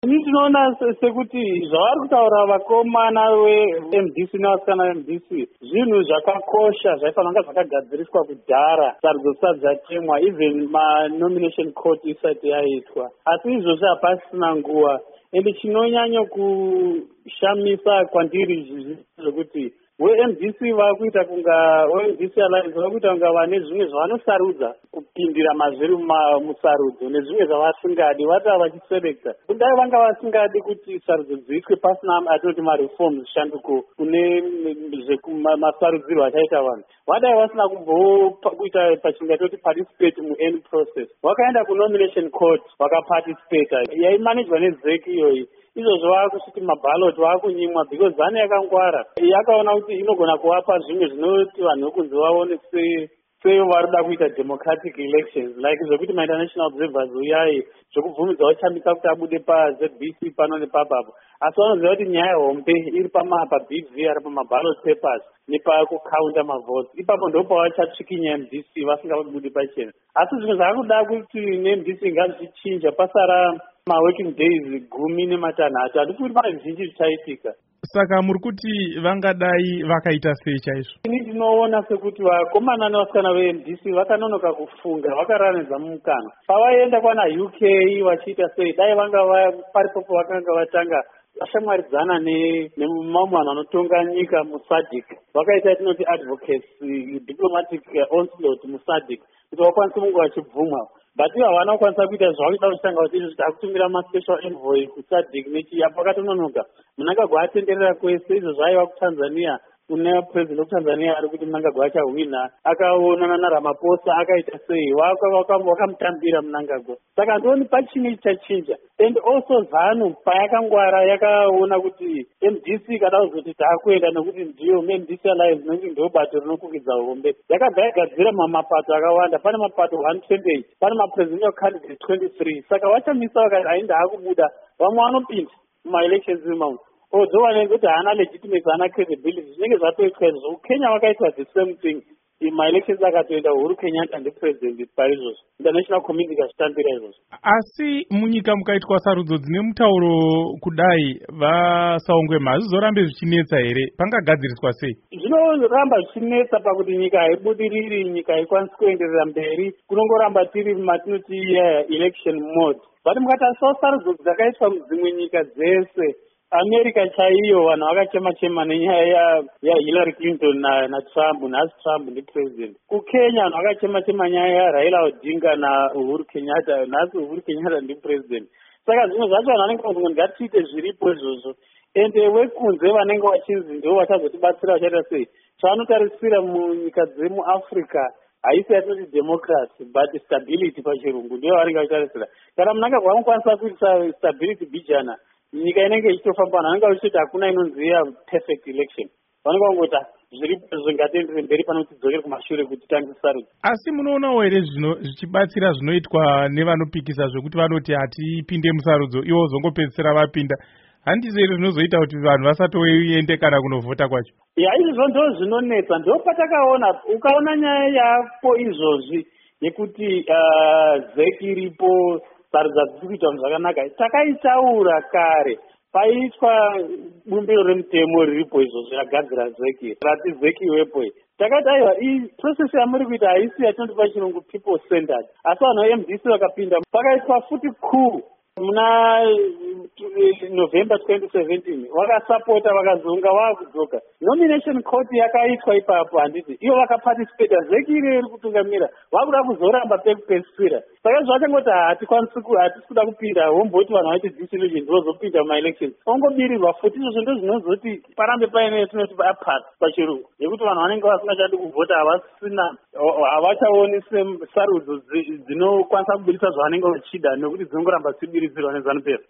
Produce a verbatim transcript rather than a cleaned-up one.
Ini tinoona sekuti zvavari kutaura vakomana ve-M D C nevasikana ve-M D C zvinhu zvakakosha zvaifanira kunge zvakagadziriswa kudhara sarudzo zisati dzatemwa, even manomination court isati yaitwa, asi izvozvi hapasina nguva. Ende chinonyanya kushamisa kwandiri zvokuti we-M D C vakuita kunga we-M D C Alliance vakuita kunga vane zvimwe zvavanosarudza kupindira mazviri musarudzo neζvimwe zvavasingadi vata vachiselekta. Kudai vanga vasingadi kuti sarudzo dziitwe pasina atinoti mareforms shanduko kune masarudziro achaita vanhu, vadai vasina kumbokuita pachingatoti participate mu-end process. Vakaenda ku-nomination court vakaparticipata, yaimanejwa nezeki iyoyi. Izvozvo vakusviti mabhaloti vakunyimwa because zane yakangwara yakaona kuti inogona kuvapa zvimwe zvinoti vanhu vekunzi vaone sevarida kuita democratic elections, like zvokuti ma-international observers uyai zvokubvumidza uchambisa kuti abude pa-Z B C pano nepapapo, asi vanoziva kuti nyaya hombe iri pa-B V ari pama-ballot papers nepakukaunda mavotes. Ipapo ndopa vachatsvikinya M D C vasingabudi pachena, asi zvimwe zvavakuda kuti ne-M D C ngazvichinja pasara ma-working days gumi nematanhatu, handisi kuti pane zvizhinji zvichaitika. Saka muri kuti vangadai vakaita sei chaizvo? Ini ndinoona sekuti vakomana nevasikana ve-M D C vakanonoka kufunga, vakaranidza mumukana. Pavaenda kwana U K vachiita sei, dai vanga paripopo vakanga vatanga vashamwaridzana nemamwe vanhu vanotonga nyika muSADC, vakaita tinoti advocacy diplomatic onslaught muSADC kuti vakwanise kunge vachibvumwa. But ivo havana kukwanisa kuita zvavakuda kuchitanga kuti izvo takutumira ma-special envoy kuSADC nechi apo vakatononoka. Mnangagwa atenderera kwese, izvo zvaiva kuTanzania kune president wekuTanzania ari kuti Mnangagwa achahwina, akaonana naRamaphosa akaita sei, vakamutambira Mnangagwa. Saka ndoni pachini chachinja. And also ZANU payakangwara yakaona kuti M D C kada kuzoti taakuenda nekuti ndiyo M D C Alliance nekuti ndo bato rinokukidza hombe, yakabva yagadzira mamapato akawanda. Pane mapato one twenty, pane mapresidential candidate twenty-three. Saka vachamisa vakati ainda akubuda, vamwe vanopinda muma-elections imamo, although vanenge kuti haana legitimacy, haana credibility, zvinenge zvatoitwa izvo. Kenya vakaitwa the same thing. Ma-elections akatoenda Uhuru Kenyatta ndepresident paizvozvo, international community ikazvitambira izvozvo. Asi munyika mukaitwa sarudzo dzine mutauro kudai, vasaungwema hazvizorambe zvichinetsa here? Pangagadziriswa sei? Zvinoramba zvichinetsa pakuti nyika haibudiriri, nyika haikwanisi kuenderera mberi, kunongoramba tiri matinoti election mode. But mukatarisawo sarudzo dzakaitwa mudzimwe nyika dzese, America chaiyo vanhu vakachema-chema nenyaya yaHillary Clinton naTrump, nhasi Trump ndipresident. KuKenya vanhu vakachema-chema nyaya yaRaila Odinga naUhuru Kenyatta, nhasi Uhuru Kenyatta ndipresident. Saka zvimwe zvacho vanhu vanenge vazonga ngatiite zviripo izvozvo, ende wekunze vanenge vachinzi ndo vachazotibatsira vachaita sei. Zvavanotarisira munyika dzemuAfrica haisi yatinoti democracy but stability pachirungu, ndiyo vanenge vachitarisira. Kana Mnangagwa vanokwanisa kuita stability bijana, nyika inenge ichitofamba, vanhu vanenge vachitoti hakuna inonzi ya perfect election, vanenge vangota zviripo zvingatendere mberi pano kuti tidzokere kumashure kuti titange sarudzo. Asi munoonawo here zvichibatsira zvinoitwa nevanopikisa zvokuti vanoti hatipinde musarudzo, ivo zongopedzisira vapinda? Handizvo here zvinozoita kuti vanhu vasatoende kana kunovhota kwacho? Ya, izvozvo ndo zvinonetsa. Ndo patakaona, ukaona nyaya yapo izvozvi yekuti zeki iripo, sarudzo dziri kuita vanhu zvakanaka, takaitaura kare paiitwa bumbiro remutemo riripo izvozvo yagadzira zeki rati zeki iwepo. Takati aiwa process yamuri kuita haisi yatinoti pachirungu people centered, asi vanhu ve-M D C vakapinda. Pakaitwa futi coup muna November twenty seventeen, vakasapota vakazonga vakudzoka. Nomination court yakaitwa ipapo, handiti ivo vakaparticipata, zeki iri iri kutungamira vakuda kuzoramba pekupedzisira. Saka zvachangoti hatikwanisi hatisi kuda kupinda, homboti vanhu vaiti disillusion ndozopinda muma-elections, ongobirirwa futi. Izvozvo ndo zvinozoti parambe paine tinoti apart pachirungu, yekuti vanhu vanenge vasingachadi kuvhota, havasina havachaoni sarudzo dzinokwanisa kubudisa zvavanenge vachida, nekuti dzinongoramba dzichibiridzirwa neZANU-PF.